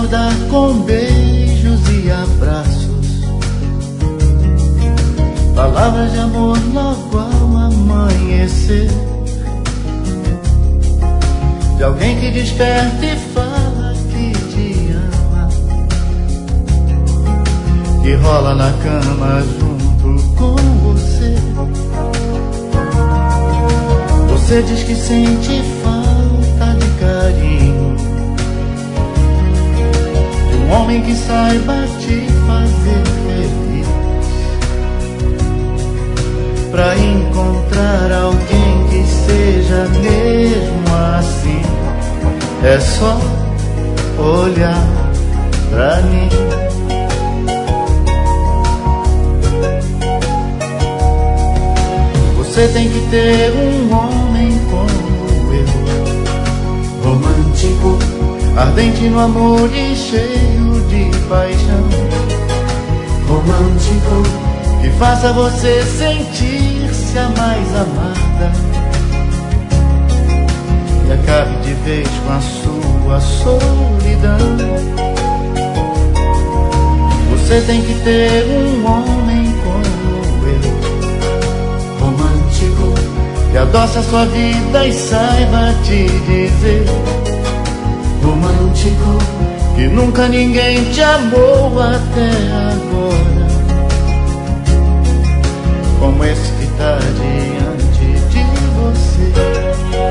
acordar com beijos e abraços, palavras de amor logo ao amanhecer, de alguém que desperta e fala que te ama, que rola na cama junto com você. Você diz que sente falta de carinho, de um homem que saiba te fazer feliz. Pra encontrar alguém que seja mesmo assim, é só olhar pra mim. Você tem que ter um homem como eu, romântico, ardente no amor e cheio de paixão, romântico, que faça você sentir-se a mais amada e acabe de vez com a sua solidão. Você tem que ter um homem como eu, romântico, que adoce a sua vida e saiba te dizer, romântico, que nunca ninguém te amou até agora, como esse que tá diante de você.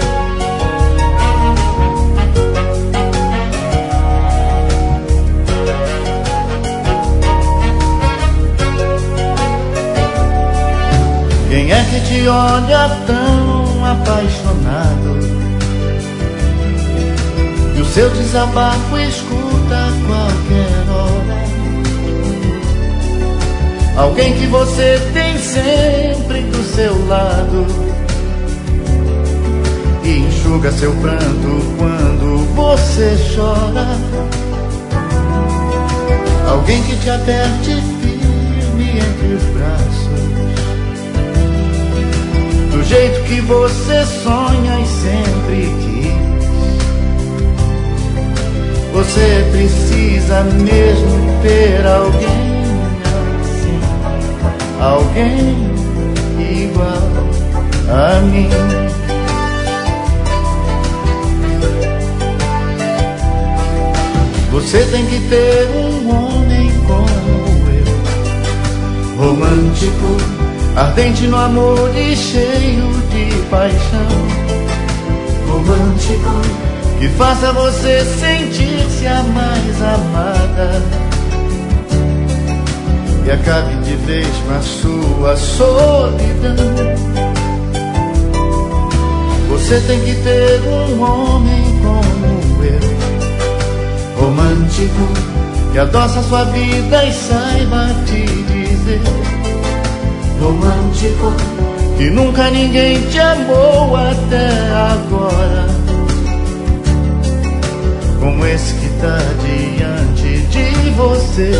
Quem é que te olha tão apaixonado e o seu desabafo escuta a qualquer hora? Alguém que você tem sempre do seu lado e enxuga seu pranto quando você chora. Alguém que te aperte firme entre os braços, do jeito que você sonha e sempre quis. Você precisa mesmo ter alguém assim, alguém igual a mim. Você tem que ter um homem como eu, romântico, ardente no amor e cheio de paixão, romântico, que faça você sentir-se a mais amada e acabe de vez com a sua solidão. Você tem que ter um homem como eu, romântico, que adoça a sua vida e saiba te dizer, romântico, que nunca ninguém te amou até agora, como esse que tá diante de você.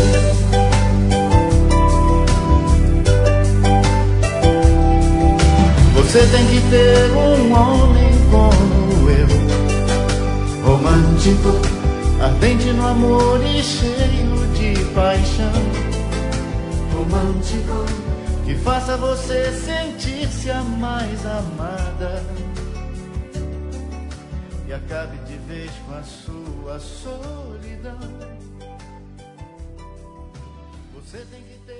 Você tem que ter um homem como eu, romântico, ardente no amor e cheio de paixão, romântico, que faça você sentir-se a mais amada e acabe de vez com a sua solidão. Você tem que ter